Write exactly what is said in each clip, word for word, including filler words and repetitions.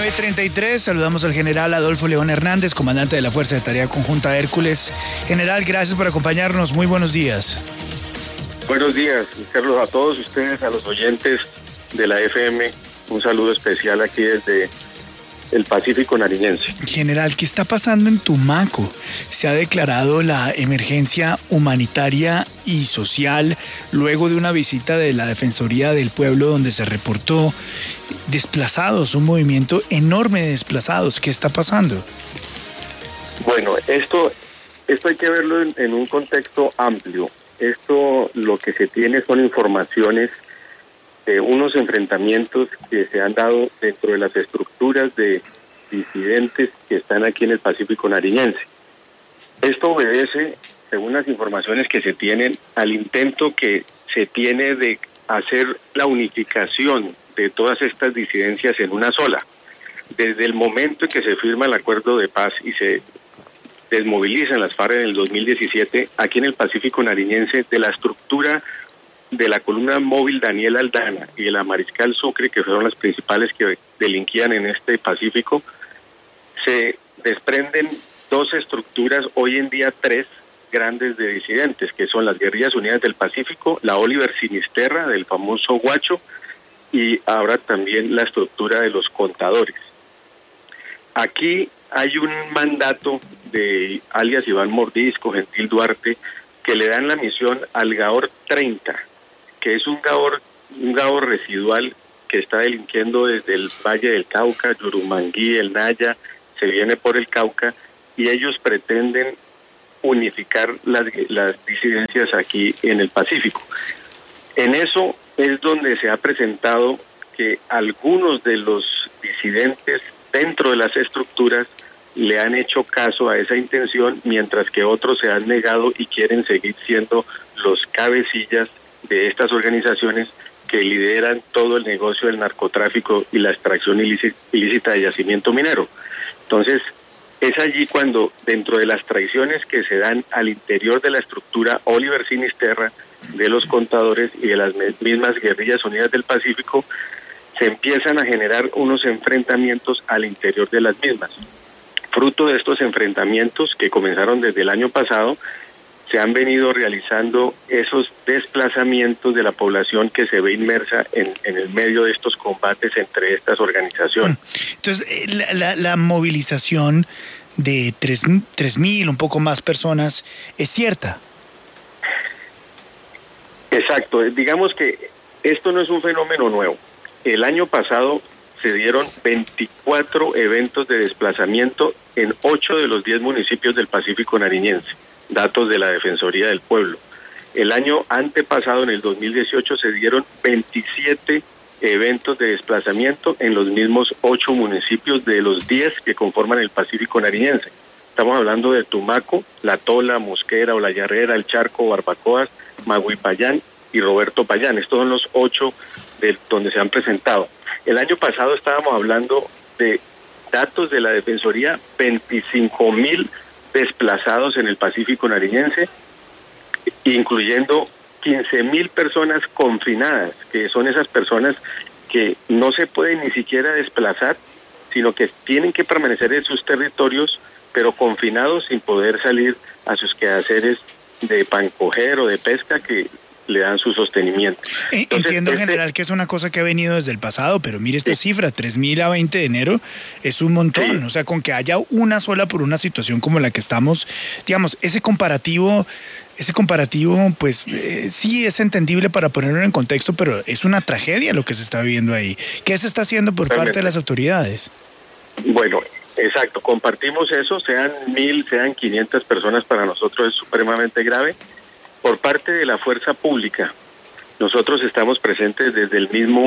nueve treinta y tres, saludamos al general Adolfo León Hernández, comandante de la Fuerza de Tarea Conjunta Hércules. General, gracias por acompañarnos, muy buenos días. Buenos días, Carlos, a todos ustedes, a los oyentes de la F M, un saludo especial aquí desde el Pacífico Nariñense. General, ¿qué está pasando en Tumaco? Se ha declarado la emergencia humanitaria y social luego de una visita de la Defensoría del Pueblo donde se reportó desplazados, un movimiento enorme de desplazados. ¿Qué está pasando? Bueno, esto, esto hay que verlo en, en un contexto amplio. Esto lo que se tiene son informaciones de unos enfrentamientos que se han dado dentro de las estructuras de disidentes que están aquí en el Pacífico Nariñense. Esto obedece, según las informaciones que se tienen, al intento que se tiene de hacer la unificación de todas estas disidencias en una sola. Desde el momento en que se firma el acuerdo de paz y se desmovilizan las FARC en el dos mil diecisiete, aquí en el Pacífico Nariñense, de la estructura de la columna móvil Daniel Aldana y de la Mariscal Sucre, que fueron las principales que delinquían en este Pacífico, se desprenden dos estructuras, hoy en día tres grandes de disidentes, que son las Guerrillas Unidas del Pacífico, la Oliver Sinisterra, del famoso Guacho, y ahora también la estructura de los contadores. Aquí hay un mandato de alias Iván Mordisco, Gentil Duarte, que le dan la misión al Gaor treinta, que es un Gaor, un Gaor residual que está delinquiendo desde el Valle del Cauca, Yurumangui, el Naya, se viene por el Cauca, y ellos pretenden unificar las, las disidencias aquí en el Pacífico. En eso es donde se ha presentado que algunos de los disidentes dentro de las estructuras le han hecho caso a esa intención, mientras que otros se han negado y quieren seguir siendo los cabecillas de estas organizaciones que lideran todo el negocio del narcotráfico y la extracción ilícita de yacimiento minero. Entonces, es allí cuando, dentro de las traiciones que se dan al interior de la estructura Oliver Sinisterra, de los contadores y de las mismas Guerrillas Unidas del Pacífico, se empiezan a generar unos enfrentamientos al interior de las mismas. Fruto de estos enfrentamientos que comenzaron desde el año pasado, se han venido realizando esos desplazamientos de la población que se ve inmersa en, en el medio de estos combates entre estas organizaciones. Entonces, la, la, la movilización de tres mil, un poco más personas, ¿es cierta? Exacto. Digamos que esto no es un fenómeno nuevo. El año pasado se dieron veinticuatro eventos de desplazamiento en ocho de los diez municipios del Pacífico Nariñense, datos de la Defensoría del Pueblo. El año antepasado, en el dos mil dieciocho, se dieron veintisiete eventos de desplazamiento en los mismos ocho municipios de los diez que conforman el Pacífico Nariñense. Estamos hablando de Tumaco, La Tola, Mosquera, Olayarrera, El Charco, Barbacoas, Maguipayán y Roberto Payán. Estos son los ocho de donde se han presentado. El año pasado estábamos hablando de datos de la Defensoría, veinticinco mil desplazados en el Pacífico Nariñense, incluyendo quince mil personas confinadas, que son esas personas que no se pueden ni siquiera desplazar, sino que tienen que permanecer en sus territorios, pero confinados sin poder salir a sus quehaceres de pancoger o de pesca que le dan su sostenimiento. Entonces, entiendo, este, general, que es una cosa que ha venido desde el pasado, pero mire esta sí. cifra, tres mil a veinte de enero es un montón. Sí. O sea, con que haya una sola por una situación como la que estamos, digamos, ese comparativo, ese comparativo, pues eh, sí es entendible para ponerlo en contexto, pero es una tragedia lo que se está viviendo ahí. ¿Qué se está haciendo por Realmente. parte de las autoridades? Bueno, exacto, compartimos eso, sean mil, sean quinientas personas, para nosotros es supremamente grave. Por parte de la fuerza pública, nosotros estamos presentes desde el mismo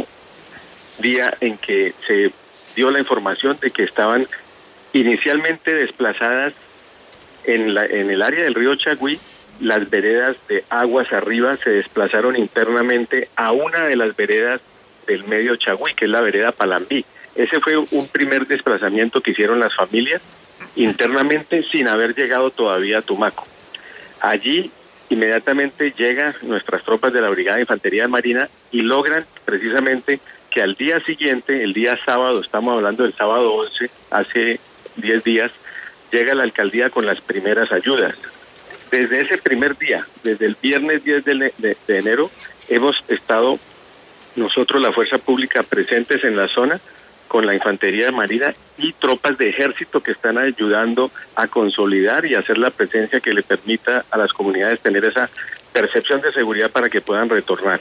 día en que se dio la información de que estaban inicialmente desplazadas en, la, en el área del río Chagüí. Las veredas de aguas arriba se desplazaron internamente a una de las veredas del medio Chagüí, que es la vereda Palambí. Ese fue un primer desplazamiento que hicieron las familias internamente sin haber llegado todavía a Tumaco. Allí inmediatamente llegan nuestras tropas de la Brigada de Infantería de Marina y logran precisamente que que al día siguiente, el día sábado, estamos hablando del sábado once, hace diez días, llega la alcaldía con las primeras ayudas. Desde ese primer día, desde el viernes diez de, de, de enero, hemos estado nosotros, la Fuerza Pública, presentes en la zona con la Infantería Marina y tropas de ejército que están ayudando a consolidar y hacer la presencia que le permita a las comunidades tener esa percepción de seguridad para que puedan retornar.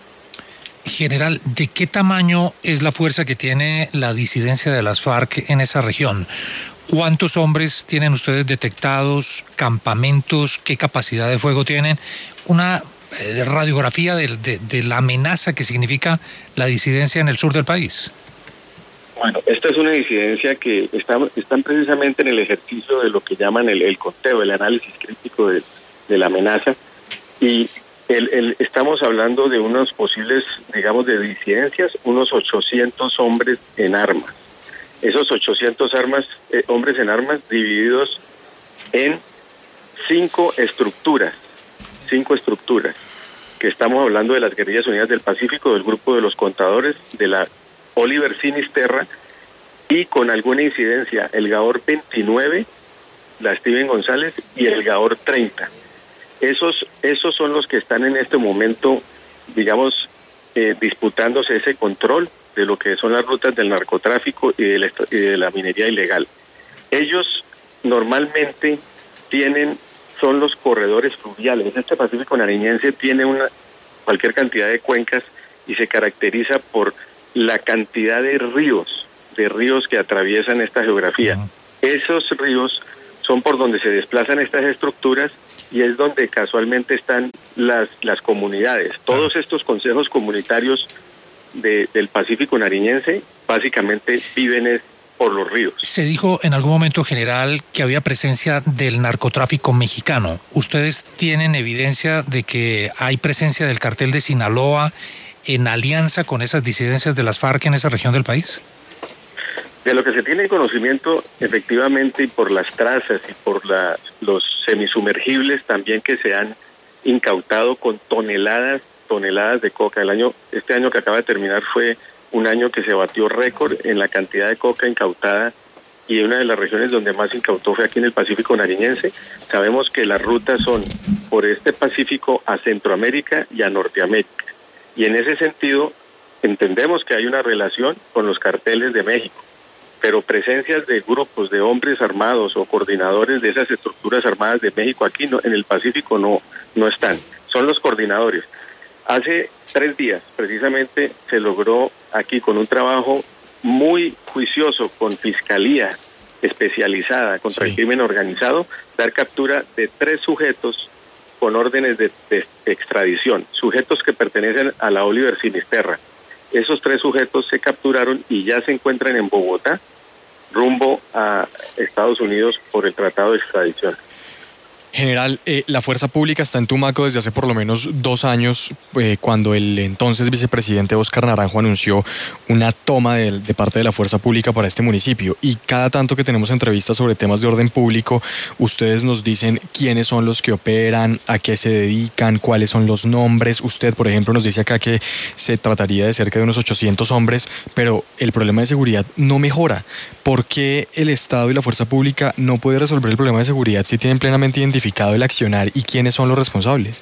General, ¿de qué tamaño es la fuerza que tiene la disidencia de las FARC en esa región? ¿Cuántos hombres tienen ustedes detectados? ¿Campamentos? ¿Qué capacidad de fuego tienen? Una eh, radiografía de, de, de la amenaza que significa la disidencia en el sur del país. Bueno, esta es una disidencia que está, están precisamente en el ejercicio de lo que llaman el, el conteo, el análisis crítico de, de la amenaza, y el, el, estamos hablando de unos posibles, digamos, de disidencias, unos ochocientos hombres en armas. Esos ochocientos armas, eh, hombres en armas divididos en cinco estructuras, cinco estructuras, que estamos hablando de las Guerrillas Unidas del Pacífico, del Grupo de los Contadores, de la Oliver Sinisterra, y con alguna incidencia el Gaor veintinueve, la Steven González, y el Gaor treinta. Esos, esos son los que están en este momento, digamos, eh, disputándose ese control de lo que son las rutas del narcotráfico y de la, y de la minería ilegal. Ellos normalmente tienen, son los corredores fluviales. Este Pacífico nariñense tiene una cualquier cantidad de cuencas y se caracteriza por la cantidad de ríos, de ríos que atraviesan esta geografía. Uh-huh. Esos ríos son por donde se desplazan estas estructuras y es donde casualmente están las, las comunidades. Todos estos consejos comunitarios de, del Pacífico nariñense básicamente viven es por los ríos. Se dijo en algún momento, general, que había presencia del narcotráfico mexicano. ¿Ustedes tienen evidencia de que hay presencia del cartel de Sinaloa en alianza con esas disidencias de las FARC en esa región del país? De lo que se tiene conocimiento, efectivamente, y por las trazas y por la, los semisumergibles también que se han incautado con toneladas, toneladas de coca. El año, este año que acaba de terminar fue un año que se batió récord en la cantidad de coca incautada, y una de las regiones donde más incautó fue aquí en el Pacífico nariñense. Sabemos que las rutas son por este Pacífico a Centroamérica y a Norteamérica, y en ese sentido entendemos que hay una relación con los carteles de México, pero presencias de grupos de hombres armados o coordinadores de esas estructuras armadas de México aquí no, en el Pacífico no, no están, son los coordinadores. Hace tres días precisamente se logró aquí con un trabajo muy juicioso con Fiscalía especializada contra sí. el crimen organizado, dar captura de tres sujetos con órdenes de, de extradición, sujetos que pertenecen a la Oliver Sinisterra. Esos tres sujetos se capturaron y ya se encuentran en Bogotá, rumbo a Estados Unidos por el Tratado de Extradición. General, eh, la Fuerza Pública está en Tumaco desde hace por lo menos dos años, eh, cuando el entonces vicepresidente Óscar Naranjo anunció una toma de, de parte de la Fuerza Pública para este municipio. Y cada tanto que tenemos entrevistas sobre temas de orden público, ustedes nos dicen quiénes son los que operan, a qué se dedican, cuáles son los nombres. Usted, por ejemplo, nos dice acá que se trataría de cerca de unos ochocientos hombres, pero el problema de seguridad no mejora. ¿Por qué el Estado y la Fuerza Pública no puede resolver el problema de seguridad si tienen plenamente identificado el accionar y quiénes son los responsables?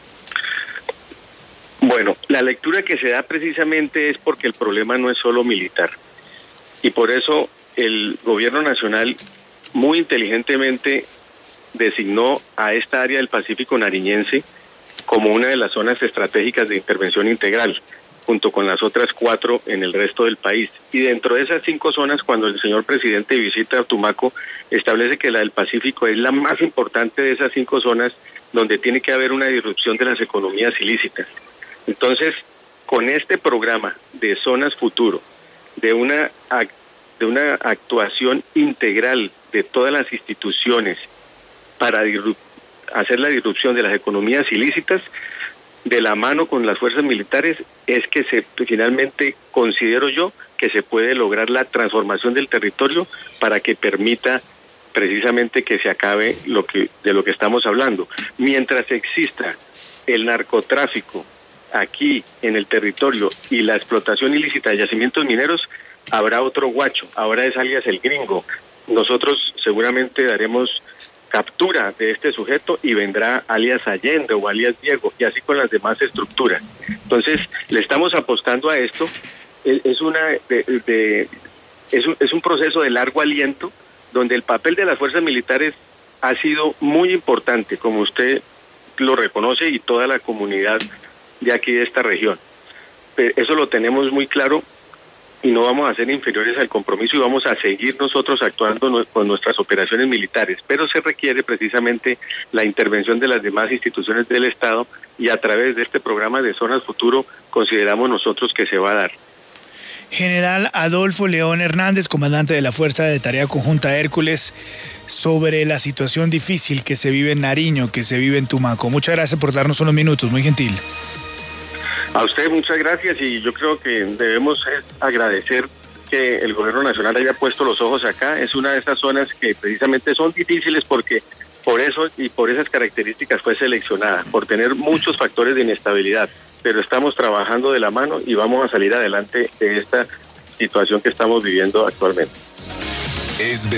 Bueno, la lectura que se da precisamente es porque el problema no es solo militar, y por eso el gobierno nacional muy inteligentemente designó a esta área del Pacífico nariñense como una de las zonas estratégicas de intervención integral, junto con las otras cuatro en el resto del país. Y dentro de esas cinco zonas, cuando el señor presidente visita Tumaco, establece que la del Pacífico es la más importante de esas cinco zonas, donde tiene que haber una disrupción de las economías ilícitas. Entonces, con este programa de Zonas Futuro, de una, de una actuación integral de todas las instituciones para hacer la disrupción de las economías ilícitas, de la mano con las fuerzas militares, es que se finalmente considero yo que se puede lograr la transformación del territorio para que permita precisamente que se acabe lo que de lo que estamos hablando. Mientras exista el narcotráfico aquí en el territorio y la explotación ilícita de yacimientos mineros, habrá otro guacho, ahora es alias el gringo. Nosotros seguramente daremos captura de este sujeto y vendrá alias Allende o alias Diego, y así con las demás estructuras. Entonces, le estamos apostando a esto. Es una de, de, es un, es un proceso de largo aliento, donde el papel de las fuerzas militares ha sido muy importante, como usted lo reconoce y toda la comunidad de aquí de esta región. Pero eso lo tenemos muy claro y no vamos a ser inferiores al compromiso y vamos a seguir nosotros actuando con nuestras operaciones militares, pero se requiere precisamente la intervención de las demás instituciones del Estado y a través de este programa de Zonas Futuro consideramos nosotros que se va a dar. General Adolfo León Hernández, comandante de la Fuerza de Tarea Conjunta Hércules, sobre la situación difícil que se vive en Nariño, que se vive en Tumaco. Muchas gracias por darnos unos minutos, muy gentil. A usted muchas gracias y yo creo que debemos agradecer que el gobierno nacional haya puesto los ojos acá. Es una de esas zonas que precisamente son difíciles porque por eso y por esas características fue seleccionada, por tener muchos factores de inestabilidad, pero estamos trabajando de la mano y vamos a salir adelante de esta situación que estamos viviendo actualmente. Es